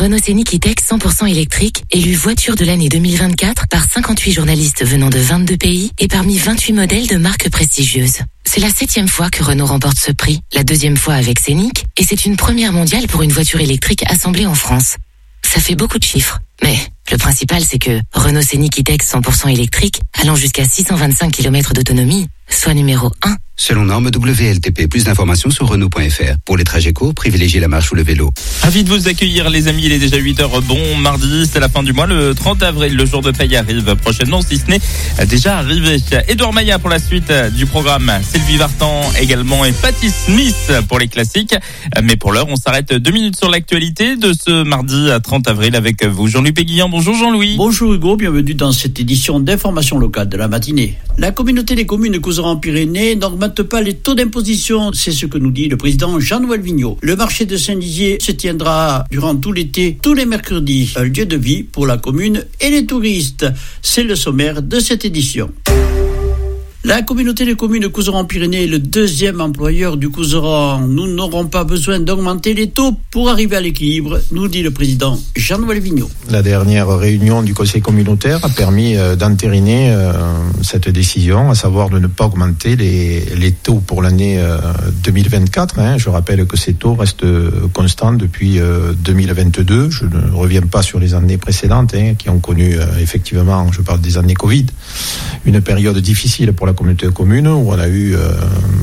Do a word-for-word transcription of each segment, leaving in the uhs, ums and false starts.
Renault Scénic E-Tech cent pour cent électrique, élu voiture de l'année deux mille vingt-quatre par cinquante-huit journalistes venant de vingt-deux pays et parmi vingt-huit modèles de marques prestigieuses. C'est la septième fois que Renault remporte ce prix, la deuxième fois avec Scénic, et c'est une première mondiale pour une voiture électrique assemblée en France. Ça fait beaucoup de chiffres, mais le principal c'est que Renault Scénic E-Tech cent pour cent électrique, allant jusqu'à six cent vingt-cinq kilomètres d'autonomie, soit numéro un. Selon norme W L T P, plus d'informations sur Renault point F R. Pour les trajets courts, privilégiez la marche ou le vélo. Ravi de vous accueillir les amis, il est déjà huit heures, bon mardi, c'est la fin du mois, le trente avril, le jour de paye arrive prochainement, si ce n'est déjà arrivé. Édouard Maillat pour la suite du programme, Sylvie Vartan également et Patti Smith pour les classiques. Mais pour l'heure, on s'arrête deux minutes sur l'actualité de ce mardi trente avril avec vous. Jean-Louis Péguillan, bonjour Jean-Louis. Bonjour Hugo, bienvenue dans cette édition d'information locale de la matinée. La communauté des communes Couserans-Pyrénées n'augmente pas les taux d'imposition, c'est ce que nous dit le président Jean-Noël Vigneault. Le marché de Saint-Dizier se tiendra durant tout l'été, tous les mercredis, un lieu de vie pour la commune et les touristes. C'est le sommaire de cette édition. La communauté des communes Couserans-Pyrénées est le deuxième employeur du Couserans. Nous n'aurons pas besoin d'augmenter les taux pour arriver à l'équilibre, nous dit le président Jean-Noël Vigneault. La dernière réunion du conseil communautaire a permis euh, d'entériner euh, cette décision, à savoir de ne pas augmenter les, les taux pour l'année euh, deux mille vingt-quatre. Hein. Je rappelle que ces taux restent constants depuis euh, deux mille vingt-deux. Je ne reviens pas sur les années précédentes hein, qui ont connu euh, effectivement, je parle des années Covid, une période difficile pour la communauté de communes où on a eu euh,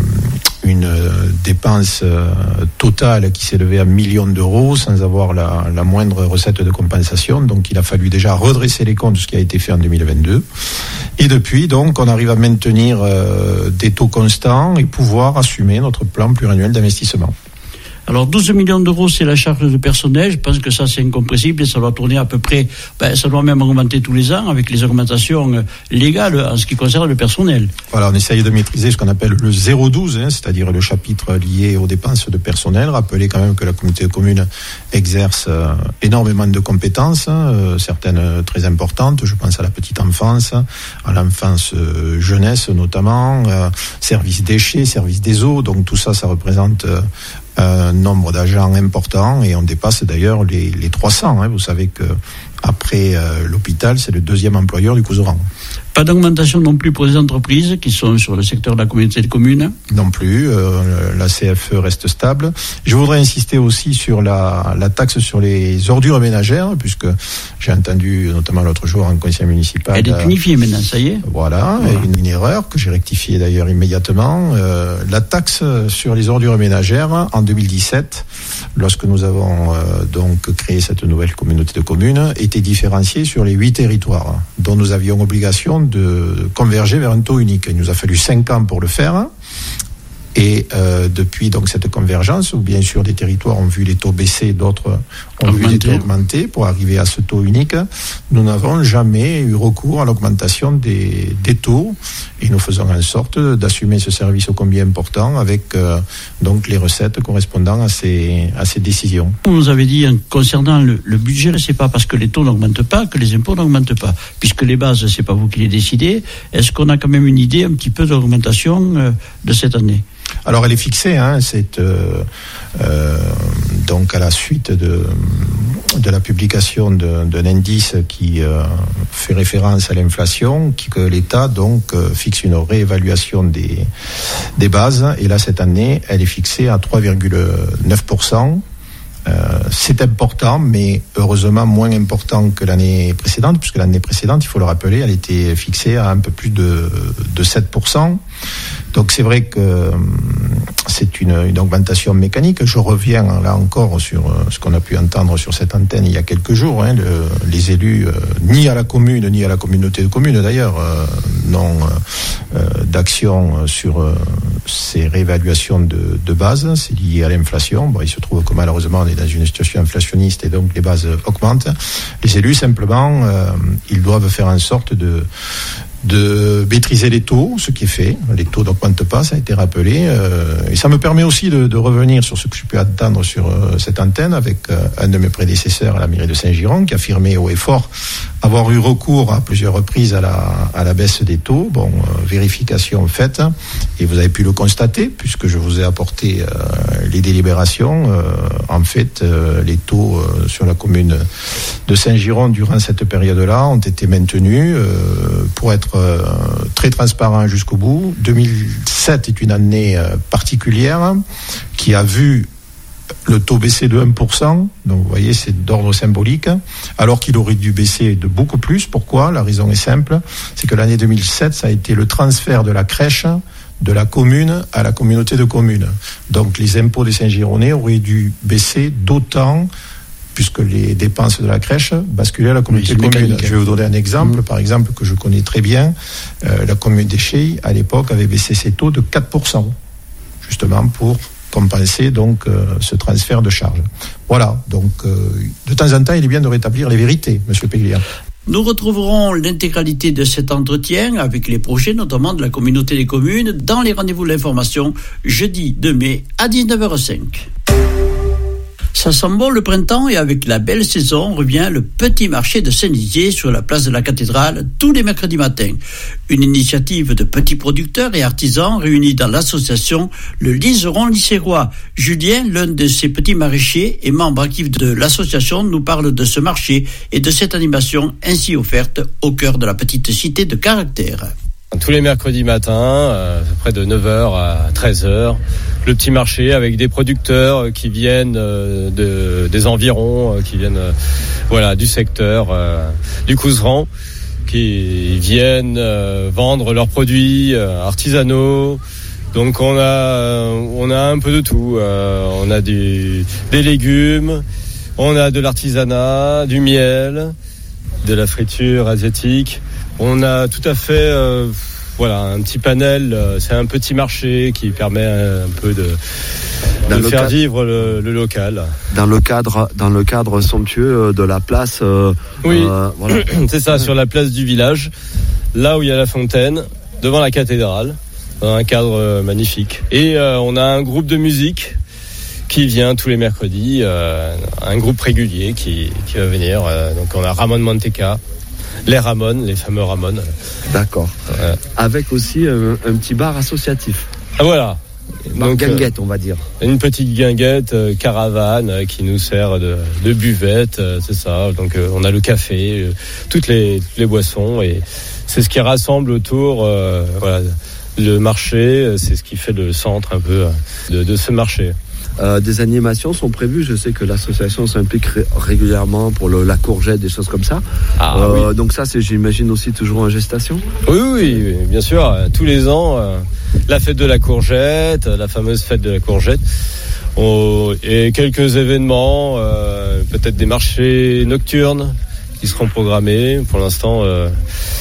une euh, dépense euh, totale qui s'élevait à millions d'euros sans avoir la, la moindre recette de compensation. Donc il a fallu déjà redresser les comptes de ce qui a été fait en deux mille vingt-deux. Et depuis, donc, on arrive à maintenir euh, des taux constants et pouvoir assumer notre plan pluriannuel d'investissement. Alors douze millions d'euros, c'est la charge de personnel. Je pense que ça, c'est incompressible et ça doit tourner à peu près, ben, ça doit même augmenter tous les ans avec les augmentations légales en ce qui concerne le personnel. Voilà, on essaye de maîtriser ce qu'on appelle le zéro douze, hein, c'est-à-dire le chapitre lié aux dépenses de personnel. Rappelez quand même que la communauté de communes exerce euh, énormément de compétences, hein, euh, certaines euh, très importantes. Je pense à la petite enfance, à l'enfance euh, jeunesse notamment, euh, service déchets, service des eaux. Donc tout ça, ça représente euh, un nombre d'agents important et on dépasse d'ailleurs les, les trois cents. Hein. Vous savez que après euh, l'hôpital, c'est le deuxième employeur du Couserans. Pas d'augmentation non plus pour les entreprises qui sont sur le secteur de la communauté de communes? Non plus, euh, la C F E reste stable. Je voudrais insister aussi sur la, la taxe sur les ordures ménagères, puisque j'ai entendu notamment l'autre jour en conseil municipal... Elle est unifiée maintenant, ça y est. Voilà, voilà. Une, une erreur que j'ai rectifiée d'ailleurs immédiatement. Euh, la taxe sur les ordures ménagères, en deux mille dix-sept, lorsque nous avons euh, donc créé cette nouvelle communauté de communes, était différenciée sur les huit territoires, dont nous avions obligation de converger vers un taux unique. Il nous a fallu cinq ans pour le faire. Et euh, depuis donc cette convergence, où bien sûr des territoires ont vu les taux baisser, d'autres ont vu les taux augmenter pour arriver à ce taux unique, nous n'avons jamais eu recours à l'augmentation des, des taux et nous faisons en sorte d'assumer ce service ô combien important avec euh, donc les recettes correspondant à ces, à ces décisions. Vous nous avez dit concernant le, le budget, c'est pas parce que les taux n'augmentent pas que les impôts n'augmentent pas, puisque les bases, c'est pas vous qui les décidez. Est-ce qu'on a quand même une idée un petit peu de l'augmentation euh, de cette année? Alors elle est fixée, hein, c'est euh, euh, donc à la suite de, de la publication de, d'un indice qui euh, fait référence à l'inflation, qui, que l'État donc euh, fixe une réévaluation des, des bases. Et là cette année, elle est fixée à trois virgule neuf pour cent. Euh, c'est important, mais heureusement moins important que l'année précédente, puisque l'année précédente, il faut le rappeler, elle était fixée à un peu plus de, de sept pour cent. Donc c'est vrai que euh, c'est une, une augmentation mécanique. Je reviens là encore sur euh, ce qu'on a pu entendre sur cette antenne il y a quelques jours. Hein, le, les élus, euh, ni à la commune, ni à la communauté de communes d'ailleurs, euh, n'ont euh, d'action sur euh, ces réévaluations de, de base. C'est lié à l'inflation. Bon, il se trouve que malheureusement on est dans une situation inflationniste et donc les bases augmentent. Les élus simplement, euh, ils doivent faire en sorte de de maîtriser les taux, ce qui est fait. Les taux n'augmentent pas, ça a été rappelé. Euh, et ça me permet aussi de, de revenir sur ce que je peux attendre sur euh, cette antenne avec euh, un de mes prédécesseurs à la mairie de Saint-Giron qui affirmait haut et fort avoir eu recours à plusieurs reprises à la, à la baisse des taux. Bon, euh, vérification faite, et vous avez pu le constater, puisque je vous ai apporté euh, les délibérations. Euh, en fait, euh, les taux euh, sur la commune de Saint-Giron, durant cette période-là, ont été maintenus euh, pour être euh, très transparent jusqu'au bout. deux mille sept est une année euh, particulière qui a vu le taux baisser de un pour cent, donc vous voyez, c'est d'ordre symbolique, alors qu'il aurait dû baisser de beaucoup plus. Pourquoi ? La raison est simple, c'est que l'année deux mille sept, ça a été le transfert de la crèche de la commune à la communauté de communes. Donc les impôts des Saint-Gironnais auraient dû baisser d'autant, puisque les dépenses de la crèche basculaient à la communauté de communes. Je vais vous donner un exemple, mmh. par exemple, que je connais très bien. Euh, la commune d'Échey, à l'époque, avait baissé ses taux de quatre pour cent, justement pour compenser donc euh, ce transfert de charges. Voilà, donc euh, de temps en temps, il est bien de rétablir les vérités, Monsieur Peglia. Nous retrouverons l'intégralité de cet entretien avec les projets, notamment de la communauté des communes, dans les rendez-vous de l'information, jeudi deux mai à dix-neuf heures cinq. Ça sent bon le printemps, et avec la belle saison revient le petit marché de Saint-Lizier sur la place de la cathédrale tous les mercredis matins. Une initiative de petits producteurs et artisans réunis dans l'association Le Liseron Licérois. Julien, l'un de ces petits maraîchers et membre actif de l'association, nous parle de ce marché et de cette animation ainsi offerte au cœur de la petite cité de Caractère. Tous les mercredis matins, euh, près de neuf heures à treize heures, le petit marché avec des producteurs qui viennent euh, de, des environs, euh, qui viennent euh, voilà, du secteur euh, du Couserans, qui viennent euh, vendre leurs produits euh, artisanaux. Donc on a, euh, on a un peu de tout. Euh, on a du, des légumes, on a de l'artisanat, du miel, de la friture asiatique. On a tout à fait euh, voilà, un petit panel, euh, c'est un petit marché qui permet un peu de, de faire cadre, vivre le, le local. Dans le cadre, dans le cadre somptueux de la place. Euh, oui, euh, voilà. C'est ça, sur la place du village, là où il y a la fontaine, devant la cathédrale, dans un cadre euh, magnifique. Et euh, on a un groupe de musique qui vient tous les mercredis, euh, un groupe régulier qui, qui va venir. Euh, donc on a Ramon Manteca. Les Ramones, les fameux Ramones. D'accord. Ouais. Avec aussi euh, un petit bar associatif. Ah voilà. Bar Donc, guinguette, euh, on va dire. Une petite guinguette, euh, caravane, euh, qui nous sert de, de buvette, euh, c'est ça. Donc euh, on a le café, euh, toutes les, toutes les boissons, et c'est ce qui rassemble autour, euh, voilà, le marché. C'est ce qui fait le centre un peu de, de ce marché. Euh, des animations sont prévues. Je sais que l'association s'implique ré- régulièrement pour le, la courgette, des choses comme ça. Ah, euh, oui. Donc ça, c'est, j'imagine, aussi toujours en gestation. Oui, oui, oui, bien sûr. Tous les ans, euh, la fête de la courgette, la fameuse fête de la courgette, oh, et quelques événements, euh, peut-être des marchés nocturnes qui seront programmés. Pour l'instant, euh,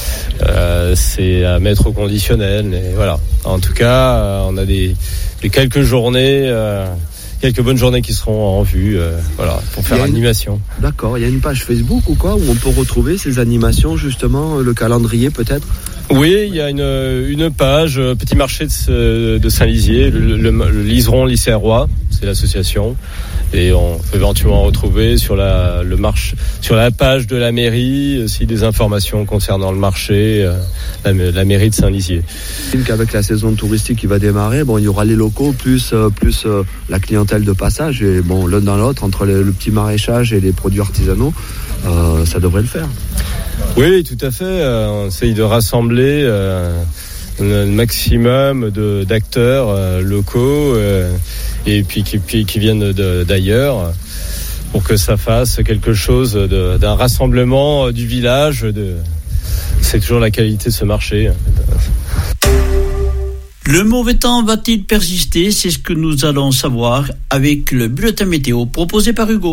euh, c'est à mettre au conditionnel. Et voilà. En tout cas, euh, on a des, des quelques journées. Euh, Quelques bonnes journées qui seront en vue, euh, voilà, pour faire l'animation. Une... D'accord, il y a une page Facebook ou quoi, où on peut retrouver ces animations, justement, le calendrier peut-être ? Oui, il y a une, une page, Petit Marché de, de Saint-Lizier, le, le, le Liseron Licérois, c'est l'association. Et on peut éventuellement retrouver sur la, le marché, sur la page de la mairie aussi des informations concernant le marché, euh, la, la mairie de Saint-Lizier. Qu'avec la saison touristique qui va démarrer, bon, il y aura les locaux plus, euh, plus euh, la clientèle de passage. Et bon, l'un dans l'autre, entre le, le petit maraîchage et les produits artisanaux, euh, ça devrait le faire. Oui, tout à fait. Euh, on essaye de rassembler euh, un maximum de, d'acteurs euh, locaux euh, et puis qui, qui, qui viennent de, d'ailleurs pour que ça fasse quelque chose de, d'un rassemblement du village. De... C'est toujours la qualité de ce marché. Le mauvais temps va-t-il persister ? C'est ce que nous allons savoir avec le bulletin météo proposé par Hugo.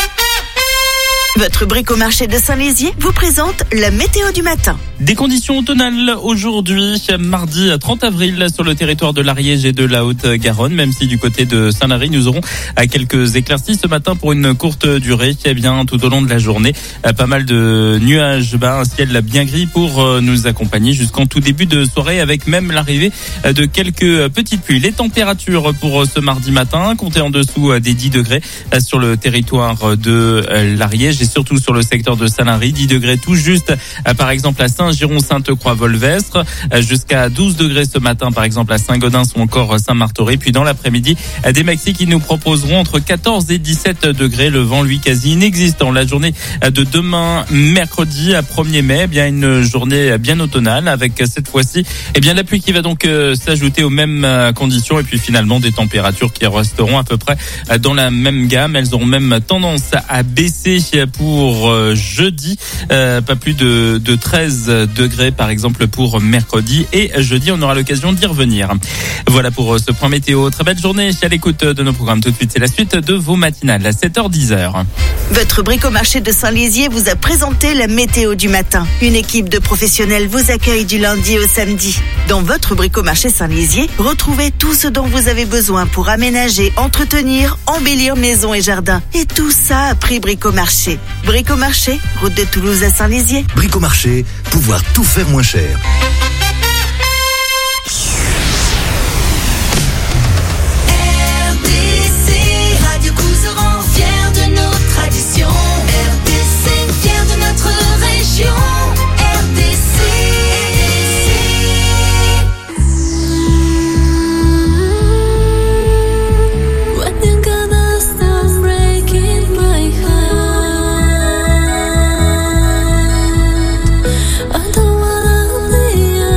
Votre bricomarché de Saint-Lizier vous présente la météo du matin. Des conditions automnales aujourd'hui, mardi trente avril sur le territoire de l'Ariège et de la Haute-Garonne, même si du côté de Saint-Lary, nous aurons quelques éclaircies ce matin pour une courte durée. Eh bien, tout au long de la journée, pas mal de nuages, bah, un ciel bien gris pour nous accompagner jusqu'en tout début de soirée, avec même l'arrivée de quelques petites pluies. Les températures pour ce mardi matin, comptez en dessous des dix degrés sur le territoire de l'Ariège neige et surtout sur le secteur de Salins-Ried. dix degrés tout juste, par exemple à Saint-Giron, Sainte-Croix-Volvestre, jusqu'à douze degrés ce matin, par exemple à Saint-Gaudens ou encore Saint-Martoré. Puis dans l'après-midi, des maxis qui nous proposeront entre quatorze et dix-sept degrés. Le vent, lui, quasi inexistant. La journée de demain, mercredi, à premier mai, eh bien une journée bien automnale avec cette fois-ci, eh bien la pluie qui va donc euh, s'ajouter aux mêmes euh, conditions et puis finalement des températures qui resteront à peu près euh, dans la même gamme. Elles auront même tendance à baisser pour euh, jeudi, euh, pas plus de, de treize degrés par exemple pour mercredi et jeudi. On aura l'occasion d'y revenir. Voilà pour euh, ce point météo. Très belle journée à l'écoute de nos programmes. Tout de suite, c'est la suite de vos matinales à sept heures dix. Votre bricomarché de Saint-Lézier vous a présenté la météo du matin. Une équipe de professionnels vous accueille du lundi au samedi. Dans votre bricomarché Saint-Lézier, retrouvez tout ce dont vous avez besoin pour aménager, entretenir, embellir maison et jardin. Et tout ça à prix bricomarché. Bricomarché, route de Toulouse à Saint-Lézier. Bricomarché, pouvoir tout faire moins cher. I don't wanna be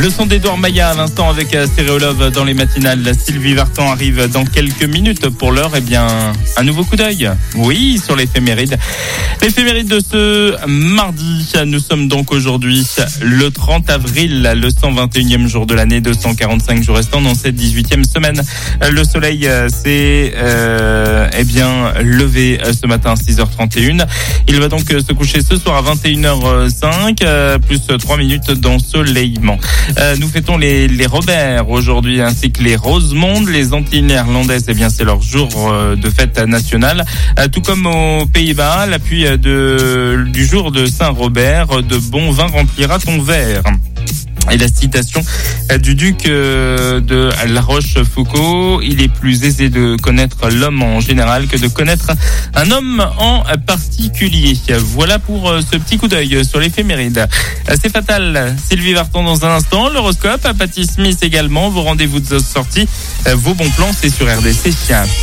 Le son d'Edouard Maya à l'instant avec Stéréolove dans les matinales. Sylvie Vartan arrive dans quelques minutes. Pour l'heure, eh bien, un nouveau coup d'œil. Oui, sur l'éphéméride. L'éphéméride de ce mardi. Nous sommes donc aujourd'hui le trente avril, le cent vingt et unième jour de l'année, deux cent quarante-cinq jours restants dans cette dix-huitième semaine. Le soleil s'est euh, eh bien levé ce matin à six heures trente et une. Il va donc se coucher ce soir à vingt et une heures cinq, plus trois minutes d'ensoleillement. Euh, nous fêtons les, les Robert aujourd'hui, ainsi que les Rosemonde. Les Antilles néerlandaises, eh bien, c'est leur jour de fête nationale. Euh, tout comme aux Pays-Bas, l'appui de, du jour de Saint-Robert, de bon vin remplira ton verre. Et la citation du duc de La Rochefoucauld: il est plus aisé de connaître l'homme en général que de connaître un homme en particulier. Voilà pour ce petit coup d'œil sur l'éphéméride. C'est fatal. Sylvie Vartan dans un instant. L'horoscope, Patty Smith également. Vos rendez-vous de sortie, vos bons plans, c'est sur R D C.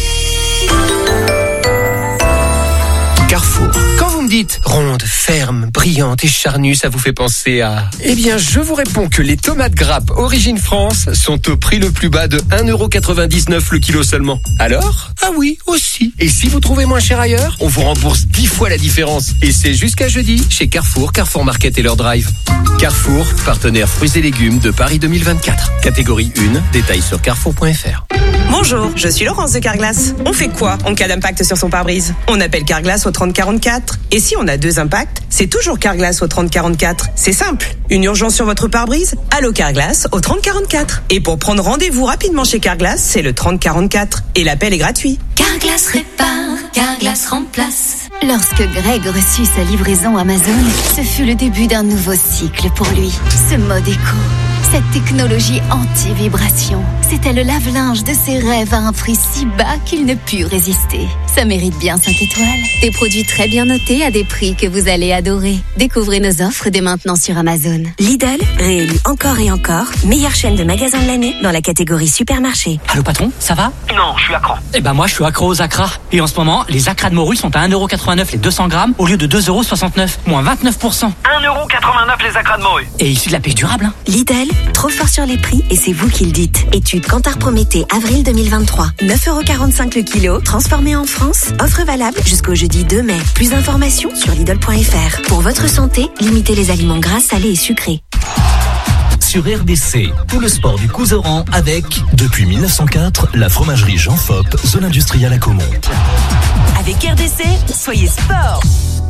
Carrefour. Quand vous me dites ronde, ferme, brillante et charnue, ça vous fait penser à... Eh bien, je vous réponds que les tomates grappes Origine France sont au prix le plus bas de un euro quatre-vingt-dix-neuf le kilo seulement. Alors? Ah oui, aussi. Et si vous trouvez moins cher ailleurs, on vous rembourse dix fois la différence. Et c'est jusqu'à jeudi chez Carrefour, Carrefour Market et leur drive. Carrefour, partenaire fruits et légumes de Paris deux mille vingt-quatre. Catégorie un, détails sur carrefour point f r. Bonjour, je suis Laurence de Carglass. On fait quoi en cas d'impact sur son pare-brise? On appelle Carglass au trente quarante-quatre. Et si on a deux impacts, c'est toujours Carglass au trente quarante-quatre. C'est simple. Une urgence sur votre pare-brise? Allô Carglass au trente quarante-quatre. Et pour prendre rendez-vous rapidement chez Carglass, c'est le trente quarante-quatre. Et l'appel est gratuit. Carglass répare, Carglass remplace. Lorsque Greg reçut sa livraison Amazon, ce fut le début d'un nouveau cycle pour lui. Ce mode éco, cette technologie anti-vibration, c'était le lave-linge de ses rêves à un prix si bas qu'il ne put résister. Ça mérite bien cinq étoiles. Des produits très bien notés à des prix que vous allez adorer. Découvrez nos offres dès maintenant sur Amazon. Lidl, réélu encore et encore, meilleure chaîne de magasins de l'année dans la catégorie supermarché. Allô patron, ça va? Non, je suis accro. Eh ben moi je suis accro aux acras. Et en ce moment, les acras de morue sont à un euro quatre-vingt-neuf les deux cents grammes au lieu de deux euros soixante-neuf, moins vingt-neuf pour cent. un euro quatre-vingt-neuf les acras de morue. Et issu de la pêche durable, hein. Lidl, trop fort sur les prix et c'est vous qui le dites. Étude Kantar Prométhée, avril deux mille vingt-trois. neuf euros quarante-cinq le kilo, transformé en France. Offre valable jusqu'au jeudi deux mai. Plus d'informations sur Lidl point f r. Pour votre santé, limitez les aliments gras, salés et sucrés. Sur R D C, tout le sport du Couserans avec, depuis mille neuf cent quatre, la fromagerie Jean Fop, zone industrielle à Caumont. Avec R D C, soyez sport.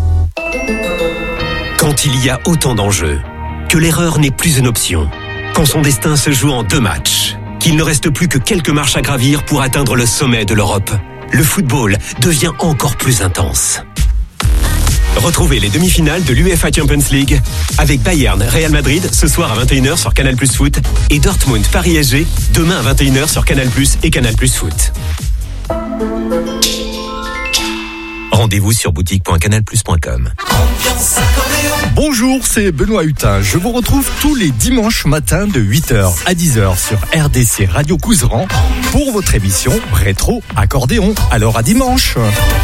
Quand il y a autant d'enjeux, que l'erreur n'est plus une option, quand son destin se joue en deux matchs, qu'il ne reste plus que quelques marches à gravir pour atteindre le sommet de l'Europe, le football devient encore plus intense. Retrouvez les demi-finales de l'U E F A Champions League avec Bayern Real Madrid ce soir à vingt et une heures sur Canal Plus Foot et Dortmund Paris S G demain à vingt et une heures sur Canal Plus et Canal Plus Foot. Rendez-vous sur boutique point canal plus point com. Bonjour, c'est Benoît Hutin. Je vous retrouve tous les dimanches matins de huit heures à dix heures sur R D C Radio Couserans pour votre émission Rétro Accordéon. Alors à dimanche.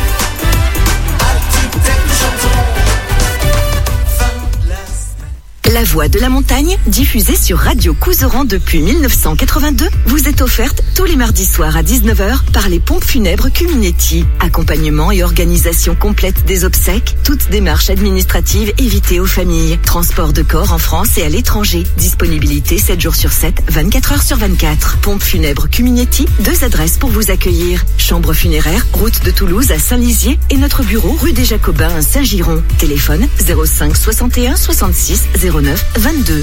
La voix de la montagne, diffusée sur Radio Couserans depuis mille neuf cent quatre-vingt-deux, vous est offerte tous les mardis soirs à dix-neuf heures par les pompes funèbres Cuminetti. Accompagnement et organisation complète des obsèques, toutes démarches administratives évitées aux familles. Transport de corps en France et à l'étranger. Disponibilité sept jours sur sept, vingt-quatre heures sur vingt-quatre. Pompes funèbres Cuminetti, deux adresses pour vous accueillir. Chambre funéraire, route de Toulouse à Saint-Lizier et notre bureau rue des Jacobins à Saint-Giron. Téléphone zéro cinq soixante et un soixante-six zéro neuf vingt-deux.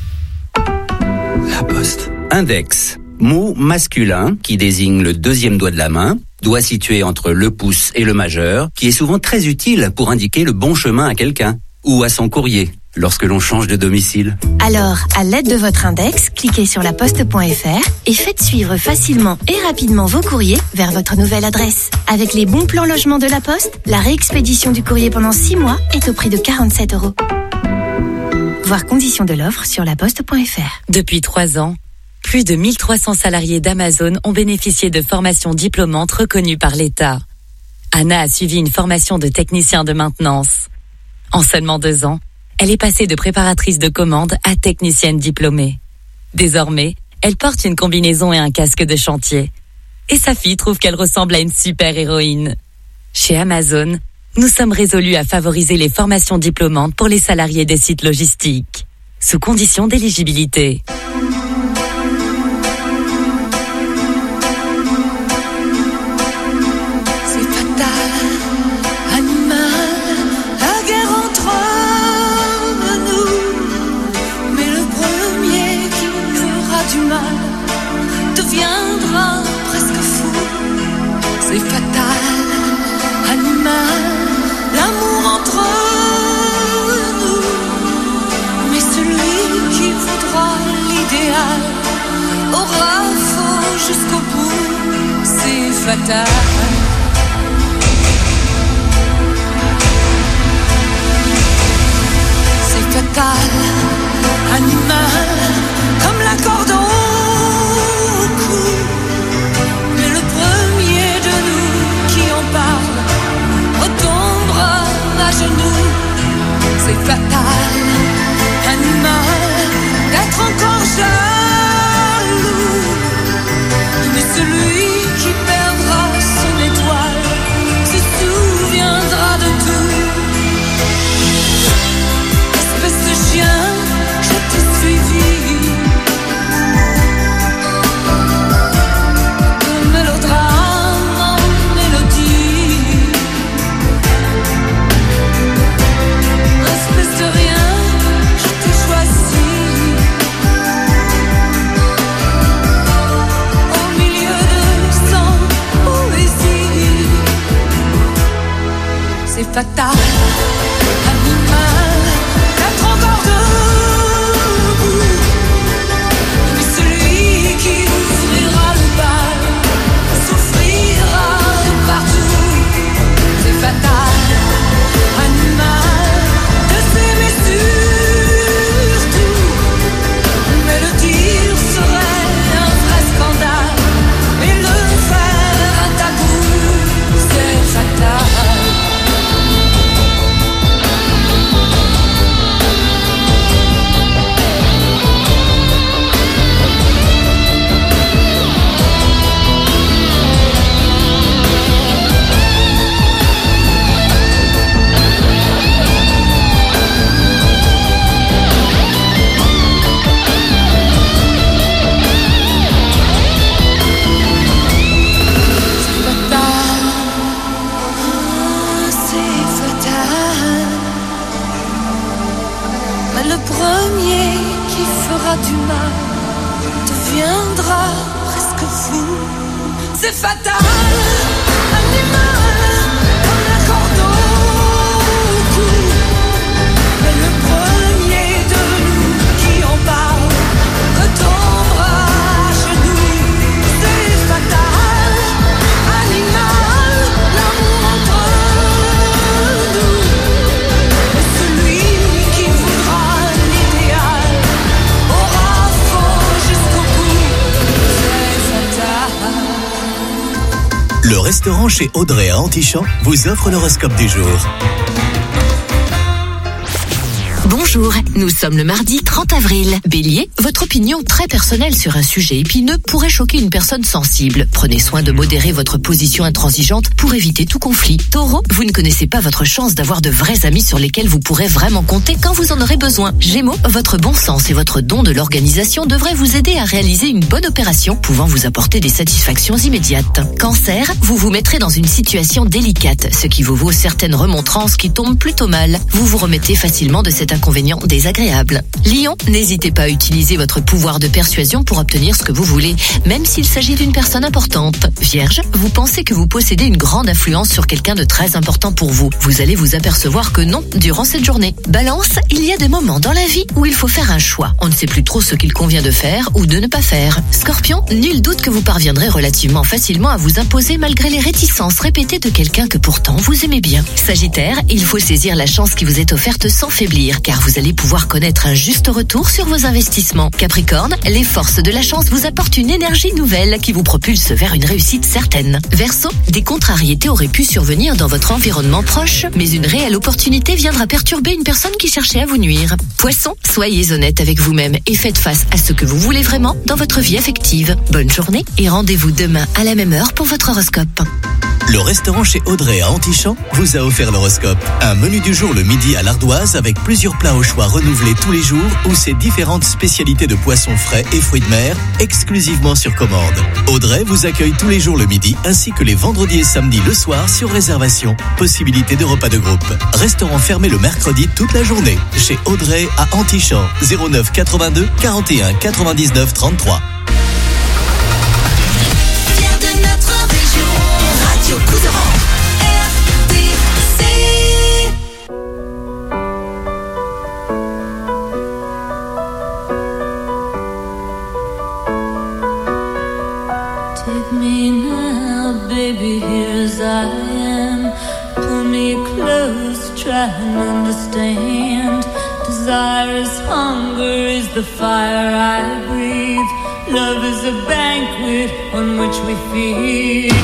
La Poste. Index. Mot masculin qui désigne le deuxième doigt de la main, doigt situé entre le pouce et le majeur, qui est souvent très utile pour indiquer le bon chemin à quelqu'un ou à son courrier lorsque l'on change de domicile. Alors, à l'aide de votre index, cliquez sur laposte point f r et faites suivre facilement et rapidement vos courriers vers votre nouvelle adresse. Avec les bons plans logement de la Poste, la réexpédition du courrier pendant six mois est au prix de quarante-sept euros. Voir conditions de l'offre sur laposte point f r. Depuis trois ans, plus de mille trois cents salariés d'Amazon ont bénéficié de formations diplômantes reconnues par l'État. Anna a suivi une formation de technicien de maintenance. En seulement deux ans, elle est passée de préparatrice de commande à technicienne diplômée. Désormais, elle porte une combinaison et un casque de chantier. Et sa fille trouve qu'elle ressemble à une super-héroïne. Chez Amazon, nous sommes résolus à favoriser les formations diplômantes pour les salariés des sites logistiques, sous condition d'éligibilité. Deviendra presque fou. C'est fatal, animal, l'amour entre nous. Mais celui qui voudra l'idéal aura faux jusqu'au bout. C'est fatal. C'est fatal, animal, comme l'accordon. Mais le premier de nous qui en parle retombera à genoux. C'est fatal, animal, d'être encore jaloux. Mais celui qui perdra son étoile se souviendra de tout. Espèce de chien, je t'ai suivi. C'est fatal, animal, d'être encore debout. Mais celui qui ouvrira le bal souffrira de partout. C'est fatal, animal, de s'aimer surtout. Mais le dire serait un vrai scandale, et le faire un tabou. C'est fatal. Du mal deviendra presque fou. C'est fatal, animal, comme un cordon au cou. Mais le premier de nous qui en parle retombera à genoux. C'est fatal, animal, l'amour entre nous. Et celui qui voudra l'idéal aura faux jusqu'au bout. C'est fatal. Le restaurant chez Audrey à Antichamps vous offre l'horoscope du jour. Bonjour, nous sommes le mardi trente avril. Bélier, votre opinion très personnelle sur un sujet épineux pourrait choquer une personne sensible. Prenez soin de modérer votre position intransigeante pour éviter tout conflit. Taureau, vous ne connaissez pas votre chance d'avoir de vrais amis sur lesquels vous pourrez vraiment compter quand vous en aurez besoin. Gémeaux, votre bon sens et votre don de l'organisation devraient vous aider à réaliser une bonne opération pouvant vous apporter des satisfactions immédiates. Cancer, vous vous mettrez dans une situation délicate, ce qui vous vaut certaines remontrances qui tombent plutôt mal. Vous vous remettez facilement de cet inconvénient désagréable. Lion, n'hésitez pas à utiliser votre pouvoir de persuasion pour obtenir ce que vous voulez, même s'il s'agit d'une personne importante. Vierge, vous pensez que vous possédez une grande influence sur quelqu'un de très important pour vous. Vous allez vous apercevoir que non durant cette journée. Balance, il y a des moments dans la vie où il faut faire un choix. On ne sait plus trop ce qu'il convient de faire ou de ne pas faire. Scorpion, nul doute que vous parviendrez relativement facilement à vous imposer malgré les réticences répétées de quelqu'un que pourtant vous aimez bien. Sagittaire, il faut saisir la chance qui vous est offerte sans faiblir. car vous allez pouvoir connaître un juste retour sur vos investissements. Capricorne, les forces de la chance vous apportent une énergie nouvelle qui vous propulse vers une réussite certaine. Verseau, des contrariétés auraient pu survenir dans votre environnement proche, mais une réelle opportunité viendra perturber une personne qui cherchait à vous nuire. Poisson, soyez honnête avec vous-même et faites face à ce que vous voulez vraiment dans votre vie affective. Bonne journée et rendez-vous demain à la même heure pour votre horoscope. Le restaurant chez Audrey à Antichamps vous a offert l'horoscope. Un menu du jour le midi à l'Ardoise avec plusieurs plats au choix renouvelés tous les jours ou ses différentes spécialités de poissons frais et fruits de mer exclusivement sur commande. Audrey vous accueille tous les jours le midi ainsi que les vendredis et samedis le soir sur réservation. Possibilité de repas de groupe. Restaurant fermé le mercredi toute la journée. Chez Audrey à Antichamps. zéro neuf quatre-vingt-deux quarante et un quatre-vingt-dix-neuf trente-trois. Take me now, baby, here as I am. Pull me close, try and understand. Desire is hunger, is the fire I breathe. Love is a banquet on which we feed.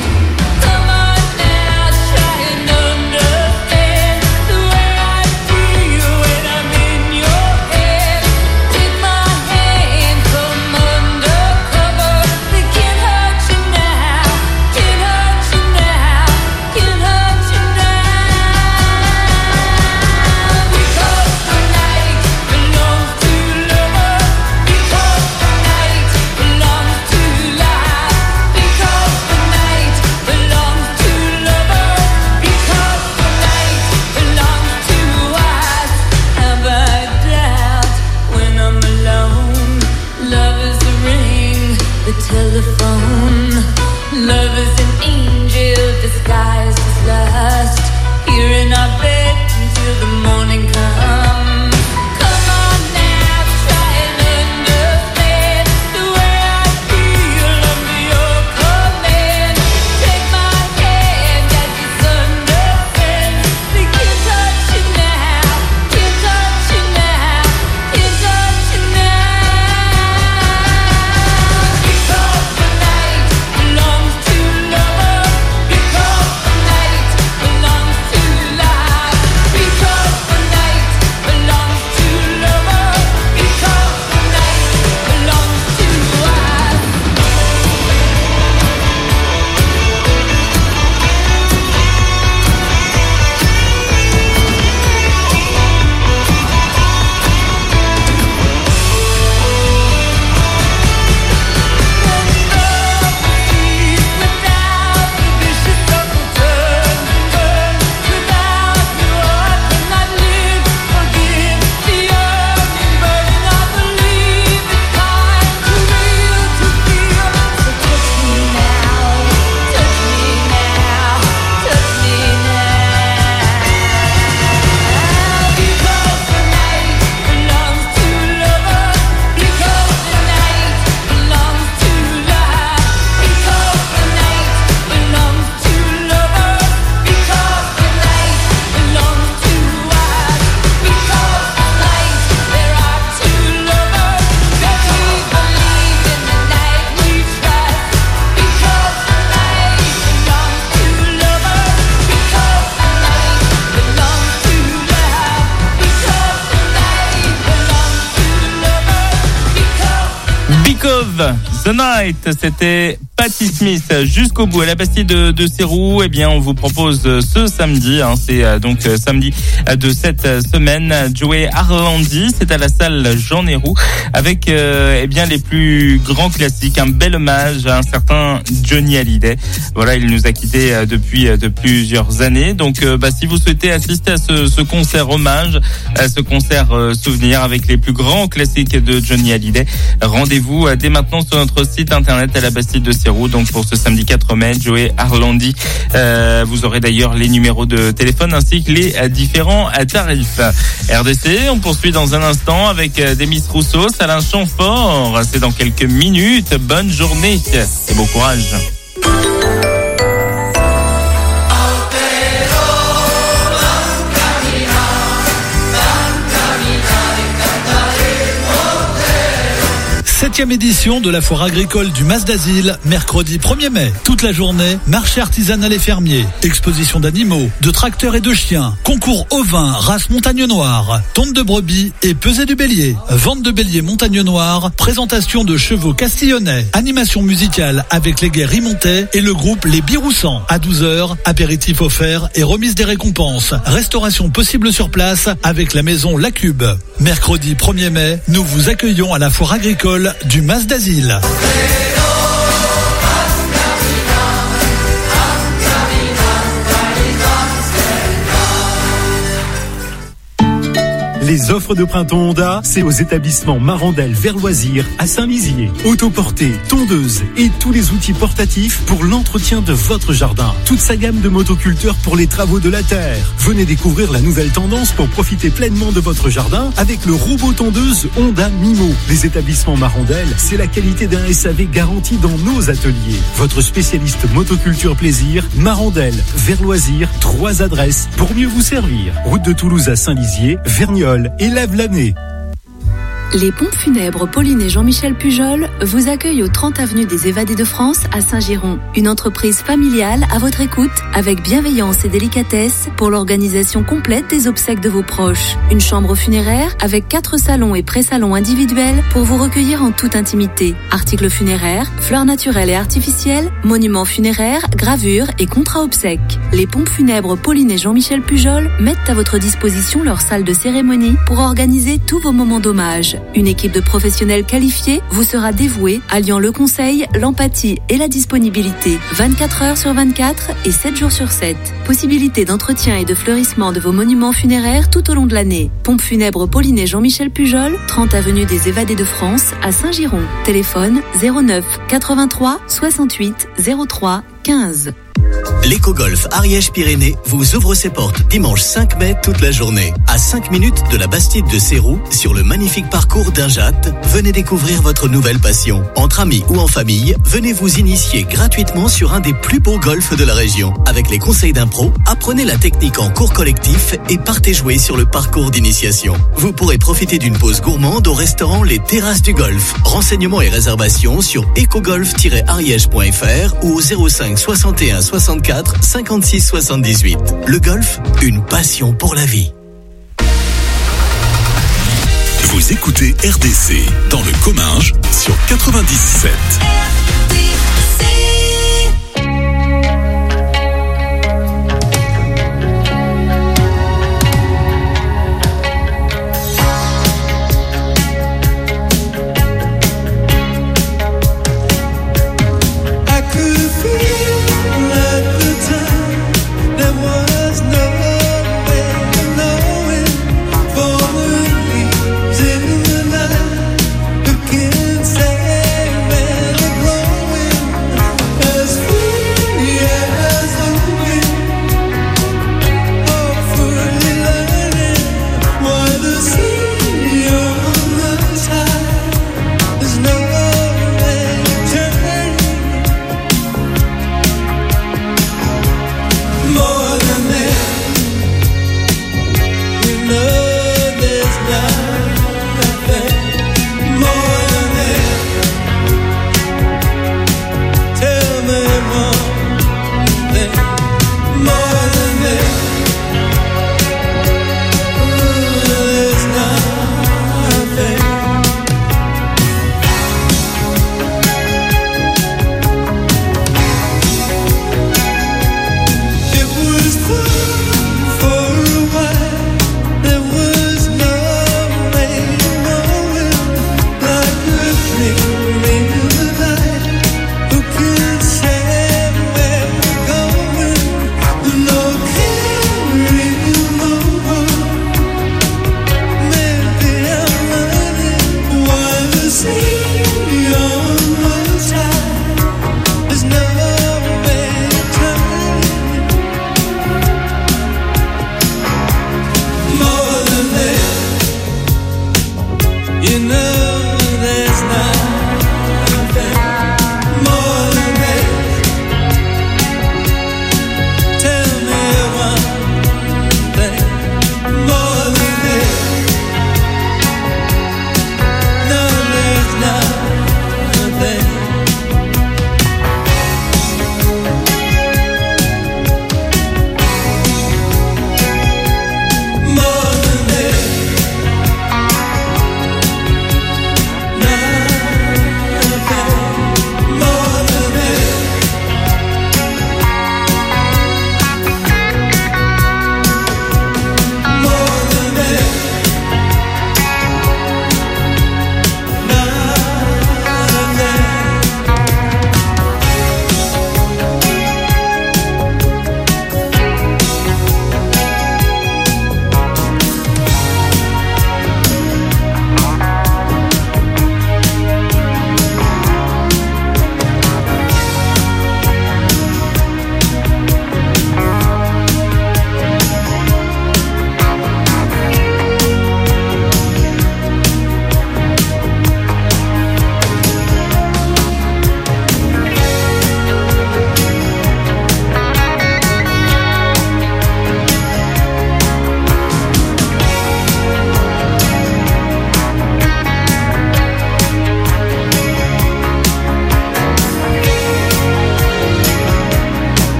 Telephone. Love is an angel disguised as lust. Here in our bed until the morning comes. Come on now, try and understand the way I feel under your command. Take my hand as the sun descends. We can't touch you now, can't touch you now, can't touch you now. The Night, c'était Patti Smith jusqu'au bout à la Bastille de, de Sérou. Eh bien, on vous propose ce samedi, hein, c'est donc samedi de cette semaine, Joey Harlandy, c'est à la salle Jean Néroux avec euh, eh bien les plus grands classiques, un bel hommage à un certain Johnny Hallyday. Voilà, il nous a quittés depuis de plusieurs années. Donc, euh, bah, si vous souhaitez assister à ce, ce concert hommage, à ce concert euh, souvenir avec les plus grands classiques de Johnny Hallyday, rendez-vous dès maintenant sur notre site internet à la Bastille de Sérou. Donc pour ce samedi quatre mai, Joey Harlandy. Euh, vous aurez d'ailleurs les numéros de téléphone ainsi que les différents tarifs. R D C, on poursuit dans un instant avec Demis Roussos, Alain Chamfort. C'est dans quelques minutes. Bonne journée et bon courage. cinquième édition de la foire agricole du Mas d'Asile, mercredi premier mai. Toute la journée, marché artisanal et fermier, exposition d'animaux, de tracteurs et de chiens, concours ovins, race montagne noire, tonte de brebis et pesée du bélier, vente de bélier montagne noire, présentation de chevaux castillonnais, animation musicale avec les guerres rimontais et le groupe Les Biroussans. À douze heures, apéritif offert et remise des récompenses. Restauration possible sur place avec la maison La Cube. Mercredi premier mai, nous vous accueillons à la foire agricole du Mas d'Asile. Les offres de printemps Honda, c'est aux établissements Marandel vers Loisirs à Saint-Lizier. Autoportée, tondeuse et tous les outils portatifs pour l'entretien de votre jardin. Toute sa gamme de motoculteurs pour les travaux de la terre. Venez découvrir la nouvelle tendance pour profiter pleinement de votre jardin avec le robot tondeuse Honda Mimo. Les établissements Marandel, c'est la qualité d'un S A V garanti dans nos ateliers. Votre spécialiste motoculture plaisir, Marandel vers Loisirs, trois adresses pour mieux vous servir. Route de Toulouse à Saint-Lizier, Verniolle et Lève-l'année. Les pompes funèbres Pauline et Jean-Michel Pujol vous accueillent au trente avenue des Évadés de France à Saint-Giron. Une entreprise familiale à votre écoute avec bienveillance et délicatesse pour l'organisation complète des obsèques de vos proches. Une chambre funéraire avec quatre salons et pré-salons individuels pour vous recueillir en toute intimité. Articles funéraires, fleurs naturelles et artificielles, monuments funéraires, gravures et contrats obsèques. Les pompes funèbres Pauline et Jean-Michel Pujol mettent à votre disposition leur salle de cérémonie pour organiser tous vos moments d'hommage. Une équipe de professionnels qualifiés vous sera dévouée, alliant le conseil, l'empathie et la disponibilité. vingt-quatre heures sur vingt-quatre et sept jours sur sept. Possibilité d'entretien et de fleurissement de vos monuments funéraires tout au long de l'année. Pompe funèbre Pauline et Jean-Michel Pujol, trente avenue des Évadés de France à Saint-Giron. Téléphone zéro neuf quatre-vingt-trois soixante-huit zéro trois quinze. L'Écogolf Ariège-Pyrénées vous ouvre ses portes dimanche cinq mai toute la journée. À cinq minutes de la Bastide de Sérou, sur le magnifique parcours d'Injat, venez découvrir votre nouvelle passion. Entre amis ou en famille, venez vous initier gratuitement sur un des plus beaux golfs de la région. Avec les conseils d'un pro, apprenez la technique en cours collectif et partez jouer sur le parcours d'initiation. Vous pourrez profiter d'une pause gourmande au restaurant Les Terrasses du Golf. Renseignements et réservations sur ecogolf tiret ariège point f r ou au zéro cinq soixante et un soixante-quatre cinquante-six soixante-dix-huit. Le golf, une passion pour la vie. Vous écoutez R D C dans le Comminges sur quatre-vingt-dix-sept. Say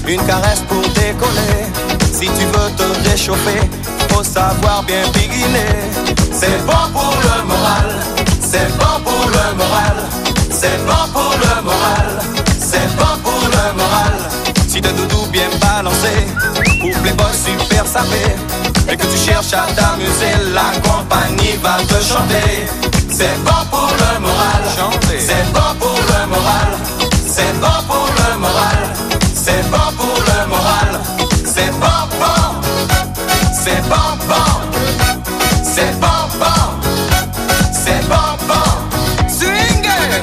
une caresse pour décoller. Si tu veux te réchauffer, faut savoir bien biguiner. C'est bon pour le moral, c'est bon pour le moral, c'est bon pour le moral, c'est bon pour le moral. Si t'es doudou bien balancé, ou playboy super sapé, et que tu cherches à t'amuser, la compagnie va te chanter. C'est bon pour le moral, chanter. C'est bon pour le moral, c'est bon pour le moral, c'est bon pour le moral, c'est bon bon, c'est bon bon, c'est bon bon, c'est bon bon. Swing it.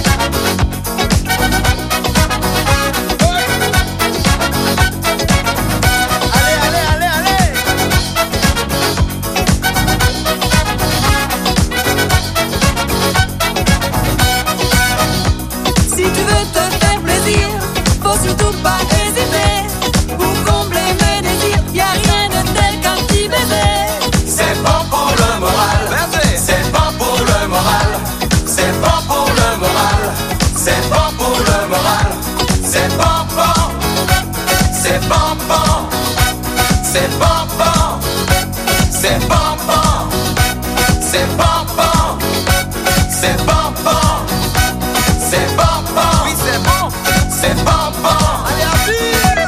Surtout pas hésiter pour combler mes désirs. Y'a rien de tel qu'un petit bébé. C'est bon pour le moral, c'est bon pour le moral, c'est bon pour le moral, c'est bon pour le moral, c'est bon bon, c'est bon bon, c'est bon bon, c'est bon bon, c'est bon bon, c'est bon bon, c'est bon bon, oui c'est bon, c'est bon. Allez, à plus.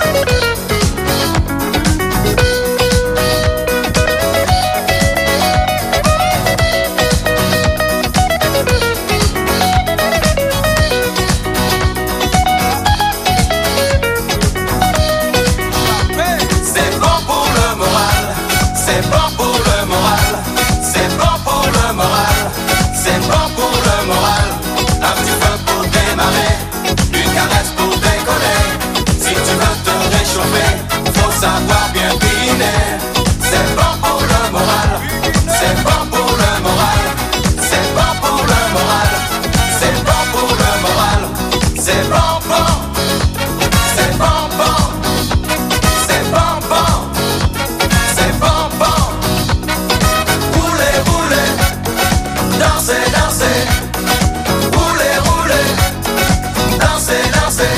C'est bon pour le moral, c'est bon pour le moral, c'est bon pour le moral, c'est bon pour le moral. Un petit feu pour démarrer, une caresse pour décoller. Si tu veux te réchauffer, faut savoir bien dîner. C'est bon pour le moral, c'est bon pour le moral, c'est bon pour le moral, c'est bon pour le moral, c'est bon bon, c'est bon bon, c'est bon bon, c'est bon bon. Roulez, roulez, dansez, dansez, roulez, roulez, dansez, dansez.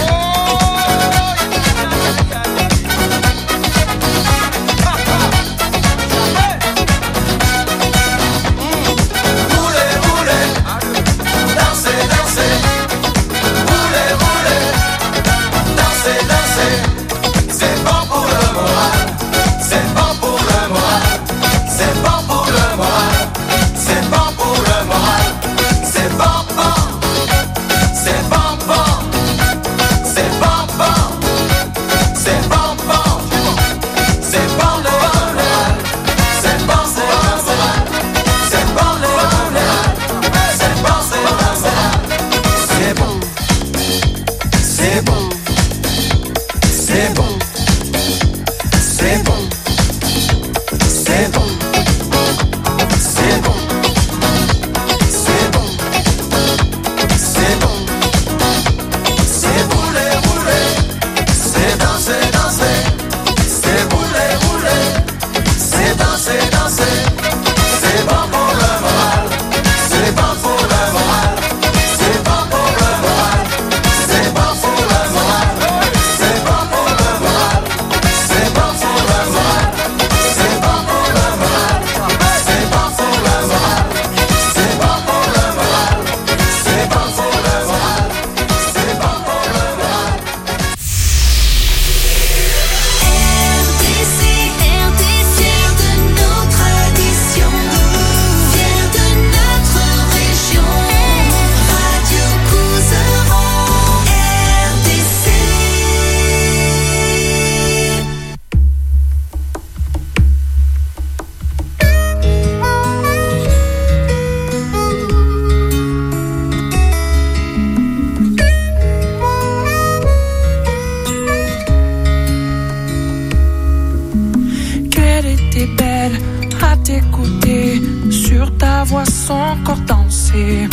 son corps danser,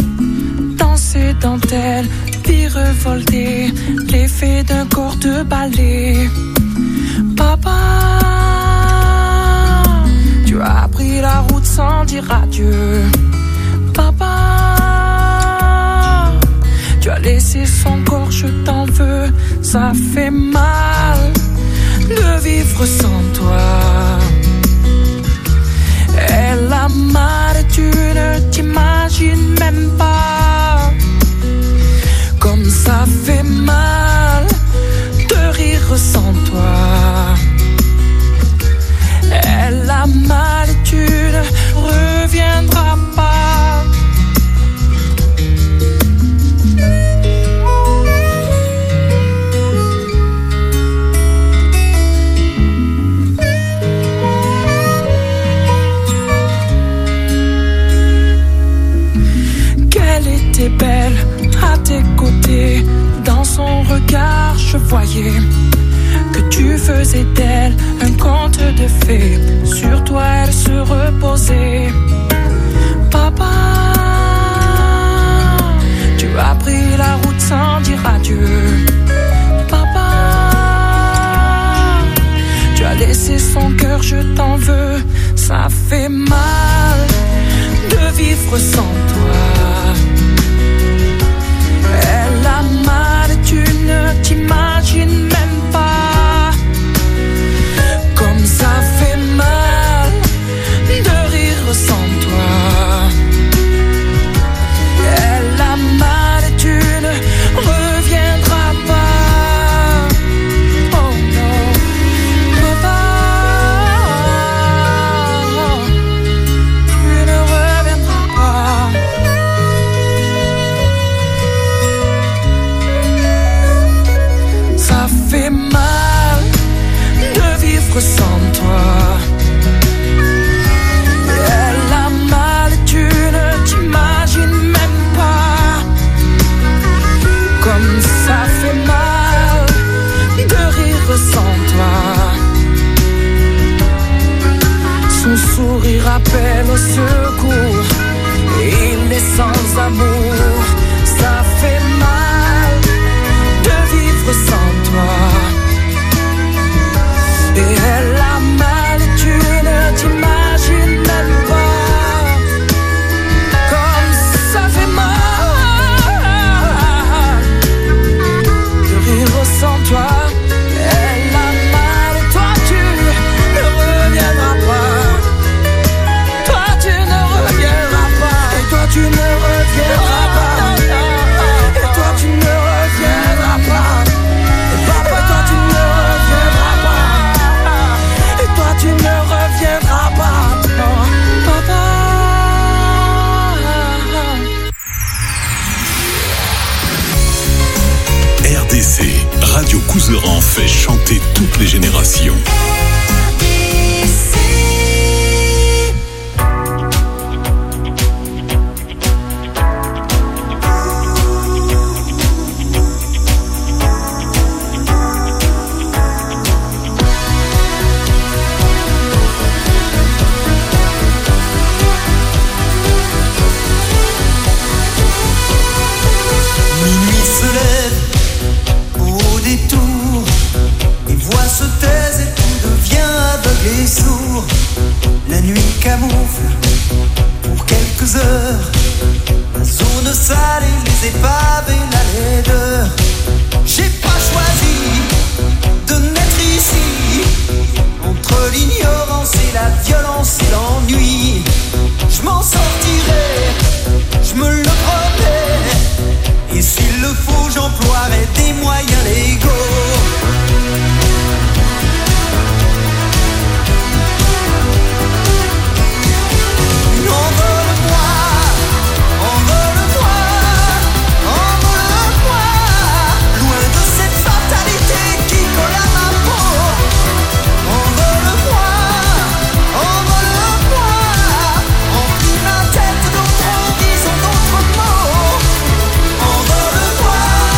danser dentelle, puis revolter, l'effet d'un corps de ballet. Papa, tu as pris la route sans dire adieu. Papa, tu as laissé son corps, je t'en veux. Ça fait mal de vivre sans toi. Elle a mal et tu ne t'imagines même pas comme ça fait mal de rire sans toi. Elle a mal et tu ne reviendras pas. Qu'elle était belle à tes côtés, dans son regard je voyais que tu faisais d'elle un conte de fées. Sur toi elle se reposait. Papa, tu as pris la route sans dire adieu. Papa, tu as laissé son cœur, je t'en veux. Ça fait mal de vivre sans toi. Elle a mal et tu ne t'imagines même pas comme ça fait mal de rire sans toi. Elle a mal et tu ne reviendras pas. Oh non, papa, tu ne reviendras pas. Ça fait mal de vivre sans toi. Elle a mal et tu ne t'imagines même pas comme ça fait mal de rire sans toi. Son sourire appelle au secours, il est sans amour. Ça fait mal de vivre sans toi. Et elle a mal et tu ne t'imagines même pas comme ça fait mal de rire sans toi. Elle a mal et toi tu ne reviendras pas. Toi tu ne reviendras pas. Et toi tu ne reviendras pas. Et toi tu ne reviendras pas. Et papa toi tu ne reviendras pas. Et toi tu ne reviendras pas. Non, papa. R D C, Radio Couseran fait chanter toutes les générations. Minuit se lève au détour, les voix se taisent et tout devient aveugle et sourd. La nuit camoufle pour quelques heures la zone sale et les épaves et la laideur. J'ai pas choisi de naître ici, entre l'ignorance et la violence et l'ennui. Je m'en sortirai, je me le promets. Et s'il le faut, j'emploierai des moyens légaux. Envole-moi, envole-moi, envole-moi, loin de cette fatalité qui colle à ma peau. Envole-moi, envole-moi, remplis ma tête d'autres, disons d'autres mots. Envole-moi.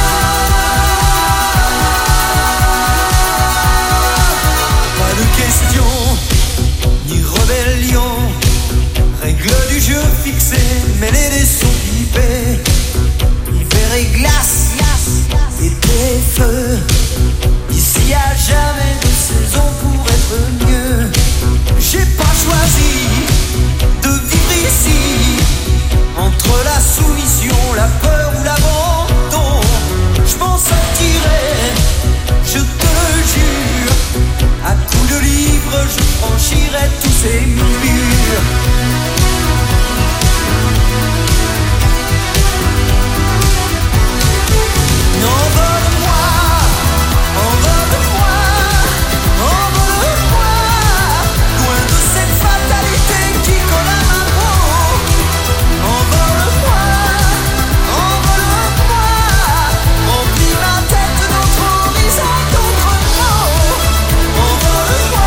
Pas de question, ni rébellion. Règle du jeu fixée, mêlée des sons pipés. Hiver et glace, été feu. Ici y a jamais de saison pour être mieux. J'ai pas choisi de vivre ici, entre la soumission, la peur ou l'abandon. franchirai tous ces murs. Envole-moi, envole-moi, envole-moi, loin de cette fatalité qui colle à ma peau. Envole-moi, envole-moi, remplis ma tête d'autres horizons, d'autres mots. Envole-moi.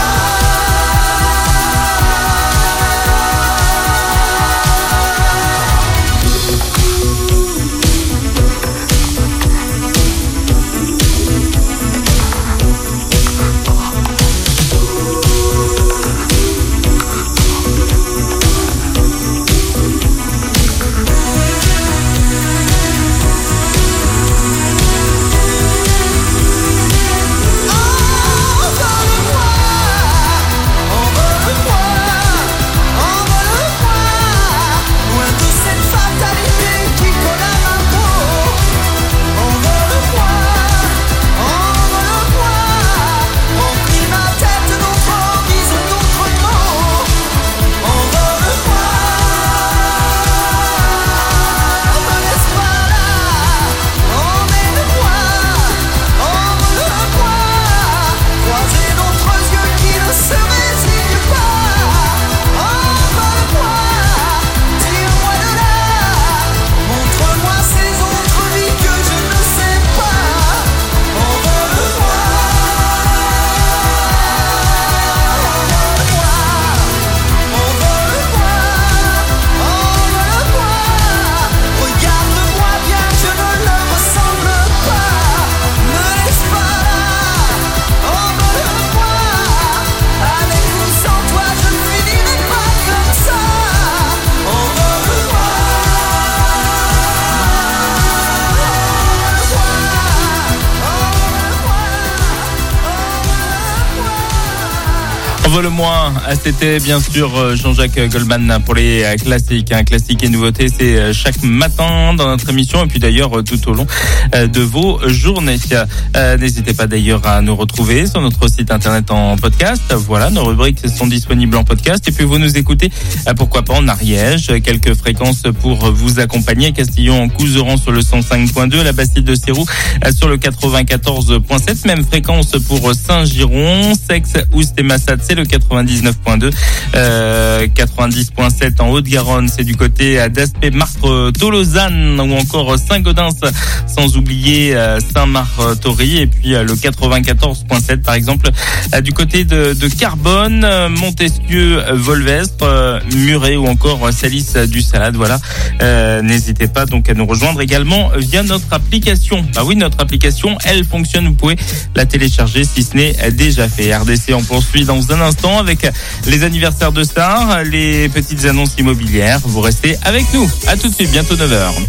Envole-moi, c'était bien sûr Jean-Jacques Goldman pour les classiques. Un classique et nouveauté, c'est chaque matin dans notre émission et puis d'ailleurs tout au long de vos journées. N'hésitez pas d'ailleurs à nous retrouver sur notre site internet en podcast. Voilà, nos rubriques sont disponibles en podcast et puis vous nous écoutez, pourquoi pas en Ariège. Quelques fréquences pour vous accompagner. Castillon-Couserans sur le cent cinq point deux, la Bastide de Sérou sur le quatre-vingt-quatorze point sept. Même fréquence pour Saint-Giron, Sex, Oust et Massat, c'est le quatre-vingt-dix-neuf point deux, euh, quatre-vingt-dix point sept en Haute-Garonne, c'est du côté d'Aspet, Martre, Tolosane ou encore Saint-Gaudens, sans oublier euh, Saint-Marc-Tory, et puis euh, le quatre-vingt-quatorze point sept par exemple euh, du côté de, de Carbone, euh, Montesquieu, euh, Volvestre, euh, Muret ou encore euh, Salis euh, du Salade. Voilà, euh, n'hésitez pas donc à nous rejoindre également via notre application. Bah oui, notre application, elle fonctionne, vous pouvez la télécharger si ce n'est déjà fait. R D C, on poursuit dans un instant avec les anniversaires de stars, les petites annonces immobilières. Vous restez avec nous. À tout de suite, bientôt neuf heures.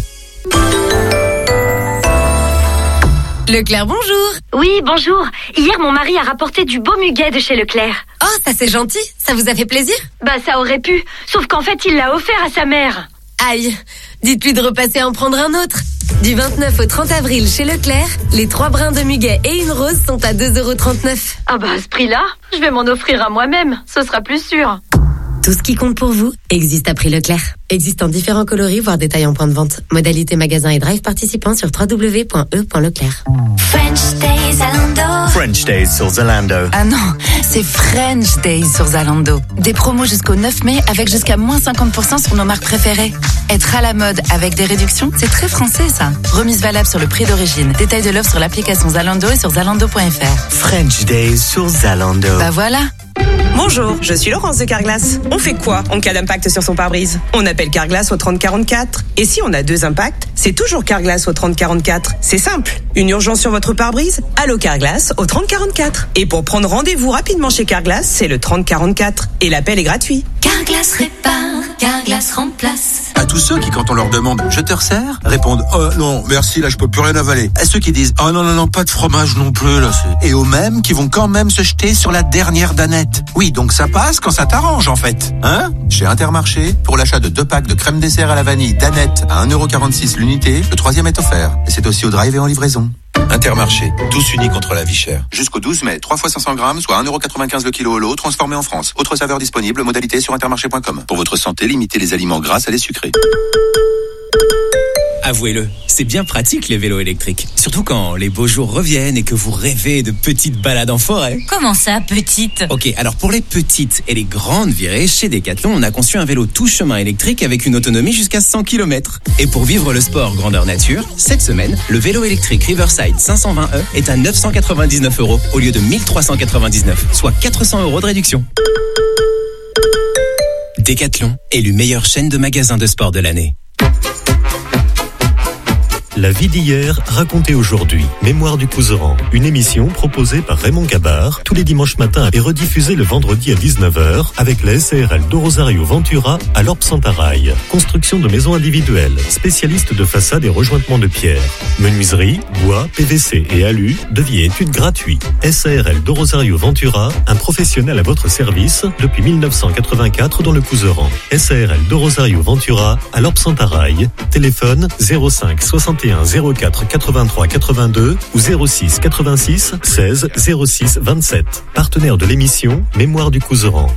Leclerc, bonjour. Oui, bonjour. Hier, mon mari a rapporté du beau muguet de chez Leclerc. Oh, ça c'est gentil. Ça vous a fait plaisir? Bah, ça aurait pu. Sauf qu'en fait, il l'a offert à sa mère. Aïe. Dites-lui de repasser en prendre un autre. Du vingt-neuf au trente avril chez Leclerc, les trois brins de muguet et une rose sont à deux euros trente-neuf. Ah bah, à ce prix-là, je vais m'en offrir à moi-même. Ce sera plus sûr. Tout ce qui compte pour vous existe à prix Leclerc. Existe en différents coloris, voire détails en point de vente. Modalité magasin et drive participants sur w w w point e point leclerc. French Days Zalando. French Days sur Zalando. Ah non, c'est French Days sur Zalando. Des promos jusqu'au neuf mai avec jusqu'à moins cinquante pour cent sur nos marques préférées. Être à la mode avec des réductions, c'est très français ça. Remise valable sur le prix d'origine. Détail de l'offre sur l'application Zalando et sur zalando point f r. French Days sur Zalando. Bah voilà. Bonjour, je suis Laurence de Carglass. On fait quoi en cas d'impact sur son pare-brise? On appelle Carglass au trente quarante-quatre. Et si on a deux impacts, c'est toujours Carglass au trente quarante-quatre. C'est simple. Une urgence sur votre pare-brise? Allô Carglass au trente quarante-quatre. Et pour prendre rendez-vous rapidement chez Carglass, c'est le trente quarante-quatre. Et l'appel est gratuit. Carglass répare, Carglass remplace. À tous ceux qui, quand on leur demande « je te resserre ?» répondent « oh non, merci, là je peux plus rien avaler ». À ceux qui disent « oh non, non, non, pas de fromage non plus, là c'est... » Et aux mêmes qui vont quand même se jeter sur la dernière danette. Oui, donc ça passe quand ça t'arrange en fait. Hein? Chez Intermarché, pour l'achat de deux packs de crème dessert à la vanille danette à un euro quarante-six l'unité, le troisième est offert. Et c'est aussi au drive et en livraison. Intermarché, tous unis contre la vie chère. Jusqu'au douze mai, trois fois cinq cents grammes, soit un euro quatre-vingt-quinze le kilo au lot, transformé en France. Autre saveur disponible, modalité sur intermarché point com. Pour votre santé, limitez les aliments gras à les sucrés. Avouez-le, c'est bien pratique les vélos électriques. Surtout quand les beaux jours reviennent et que vous rêvez de petites balades en forêt. Comment ça, petite? Ok, alors pour les petites et les grandes virées, chez Decathlon, on a conçu un vélo tout chemin électrique avec une autonomie jusqu'à cent kilomètres. Et pour vivre le sport grandeur nature, cette semaine, le vélo électrique Riverside cinq cent vingt E est à neuf cent quatre-vingt-dix-neuf euros au lieu de mille trois cent quatre-vingt-dix-neuf, soit quatre cents euros de réduction. Decathlon, élu meilleure chaîne de magasins de sport de l'année. La vie d'hier, racontée aujourd'hui. Mémoire du Couserans. Une émission proposée par Raymond Gabard tous les dimanches matins et rediffusée le vendredi à dix-neuf heures avec la S A R L de Rosario Ventura à l'Orbe Santarail. Construction de maisons individuelles. Spécialiste de façade et rejointement de pierre. Menuiserie, bois, P V C et alu. Devis et études gratuits. S A R L de Rosario Ventura, un professionnel à votre service depuis mille neuf cent quatre-vingt-quatre dans le Couserans. S A R L de Rosario Ventura à l'Orbe Santarail. Téléphone zéro cinq soixante et un zéro quatre quatre-vingt-trois quatre-vingt-deux ou zéro six quatre-vingt-six seize zéro six vingt-sept. Partenaire de l'émission Mémoire du Couserans.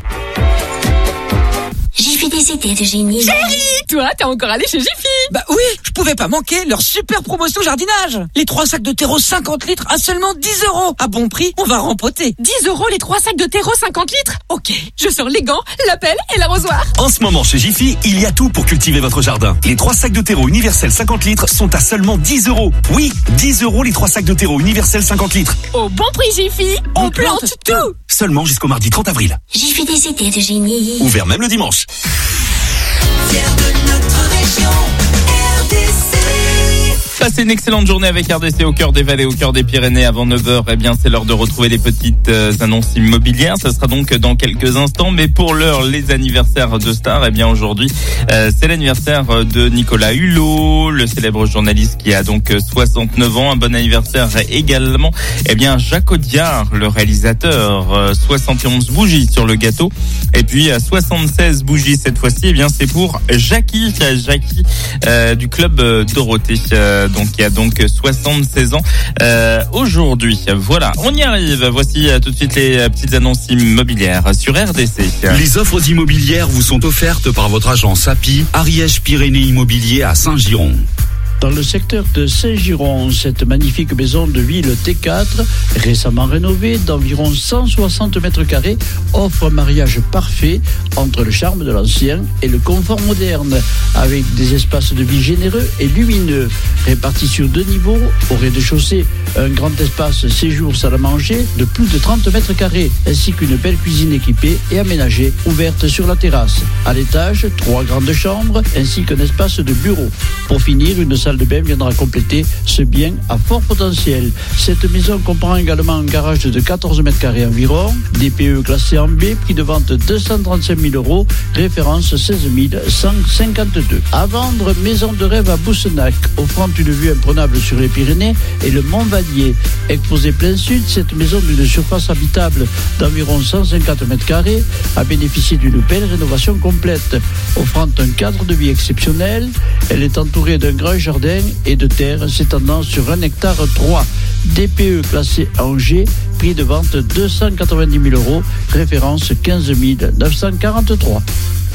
J'ai fait des idées de génie. Chérie, toi, t'es encore allé chez Jiffy? Bah oui, je pouvais pas manquer leur super promotion jardinage. Les trois sacs de terreau cinquante litres à seulement dix euros. À bon prix, on va rempoter. dix euros les trois sacs de terreau cinquante litres? Ok, je sors les gants, la pelle et l'arrosoir. En ce moment, chez Jiffy, il y a tout pour cultiver votre jardin. Les trois sacs de terreau universel cinquante litres sont à seulement dix euros. Oui, dix euros les trois sacs de terreau universel cinquante litres. Au bon prix Jiffy, on, on plante, plante tout. tout. Seulement jusqu'au mardi trente avril. J'ai fait des idées de génie. Ouvert même le dimanche. Fier de notre région, R D C. Passez une excellente journée avec R D C au cœur des vallées, au cœur des Pyrénées avant neuf heures. Eh bien, c'est l'heure de retrouver les petites euh, annonces immobilières. Ça sera donc dans quelques instants. Mais pour l'heure, les anniversaires de stars. Eh bien, aujourd'hui, euh, c'est l'anniversaire de Nicolas Hulot, le célèbre journaliste qui a donc soixante-neuf ans. Un bon anniversaire également. Eh bien, Jacques Audiard, le réalisateur, euh, soixante et onze bougies sur le gâteau. Et puis, euh, soixante-seize bougies cette fois-ci. Eh bien, c'est pour Jackie, Jackie euh, du club euh, Dorothée. Euh, donc il y a donc soixante-seize ans euh, aujourd'hui. Voilà, on y arrive. Voici euh, tout de suite les euh, petites annonces immobilières sur R D C. Les offres immobilières vous sont offertes par votre agence A P I, Ariège Pyrénées Immobilier à Saint-Giron. Dans le secteur de Saint-Giron, cette magnifique maison de ville T quatre, récemment rénovée d'environ cent soixante mètres carrés, offre un mariage parfait entre le charme de l'ancien et le confort moderne, avec des espaces de vie généreux et lumineux, répartis sur deux niveaux. Au rez-de-chaussée, un grand espace séjour salle à manger de plus de trente mètres carrés, ainsi qu'une belle cuisine équipée et aménagée, ouverte sur la terrasse. À l'étage, trois grandes chambres, ainsi qu'un espace de bureau. Pour finir, une salle de bain viendra compléter ce bien à fort potentiel. Cette maison comprend également un garage de quatorze mètres carrés environ, D P E classé en B, prix de vente deux cent trente-cinq mille euros, référence seize mille cent cinquante-deux. À vendre, maison de rêve à Boussenac, offrant une vue imprenable sur les Pyrénées et le Mont-Vallier. Exposée plein sud, cette maison d'une surface habitable d'environ cent cinquante mètres carrés a bénéficié d'une belle rénovation complète, offrant un cadre de vie exceptionnel. Elle est entourée d'un grand jardin et de terre s'étendant sur un hectare trois. D P E classé en G, prix de vente deux cent quatre-vingt-dix mille euros, référence quinze mille neuf cent quarante-trois.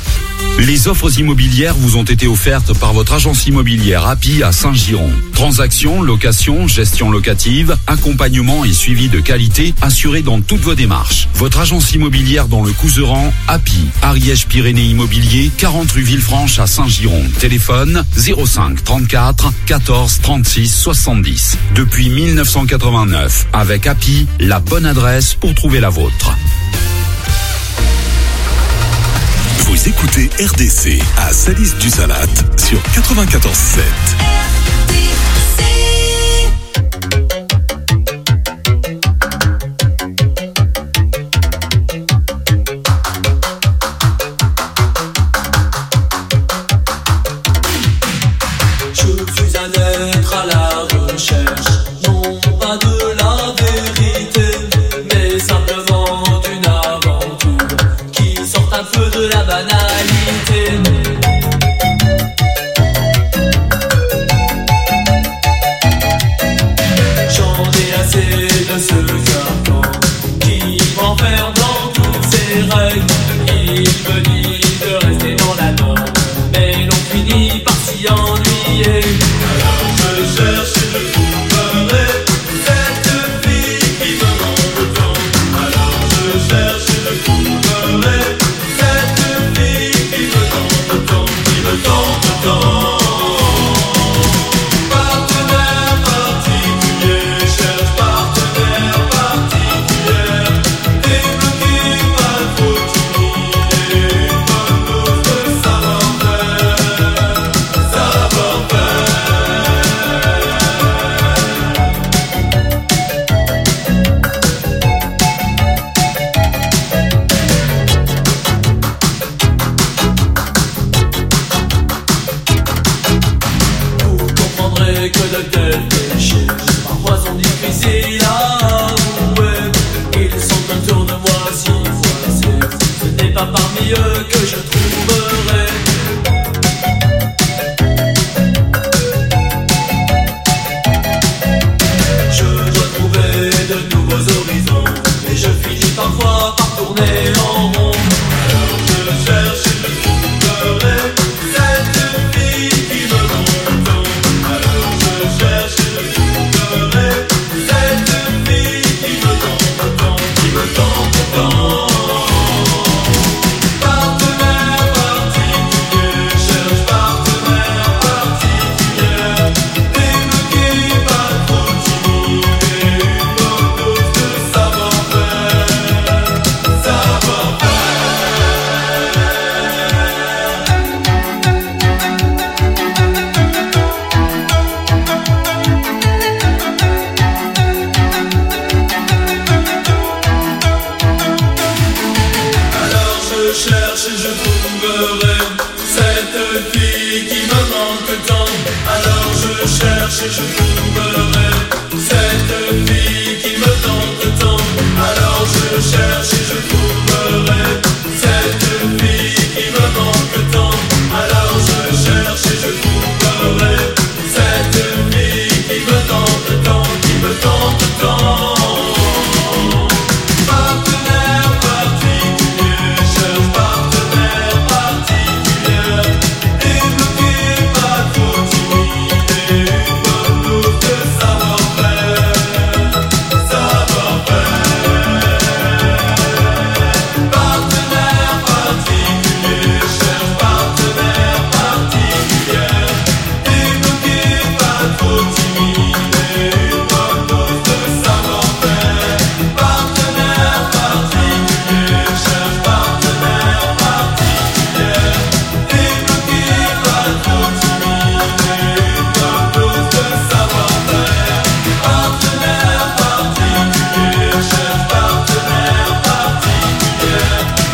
Les offres immobilières vous ont été offertes par votre agence immobilière A P I à Saint-Giron. Transactions, location, gestion locative, accompagnement et suivi de qualité assurés dans toutes vos démarches. Votre agence immobilière dans le Couserans, A P I, Ariège Pyrénées Immobilier, quarante rue Villefranche à Saint-Giron. Téléphone zéro cinq trente-quatre quatorze trente-six soixante-dix. Depuis mille neuf cent quatre-vingt-neuf, avec A P I, la bonne adresse pour trouver la vôtre. Vous écoutez R D C à Salis-du-Salat sur quatre-vingt-quatorze sept. Je suis un être à la recherche, non pas de la vérité, mais simplement d'une aventure qui sort un peu de la banalité. J'en règles. Il me dit de rester dans la norme, mais l'on finit par s'y ennuyer. Alors je cherche et je trouverai cette fille qui me manque tant. Alors je cherche et je trouverai cette fille qui me tente tant, qui me tente tant. Que de tels péchés parfois sont difficiles à avouer. Ils sont autour de moi si fois c'est vous. Ce n'est pas parmi eux que je trouverai. Je dois trouver de nouveaux horizons, et je finis parfois par tourner en rond. Alors je cherche et je trouverai cette fille qui me manque tant. Je cherche et je trouverai cette fille qui me tente tant, qui me tente tant. Partenaire particulier, cherche partenaire particulier. Débloqué, pas trop timide, et une bonne dose de savoir-faire, savoir-faire. Alors je cherche et je trouverai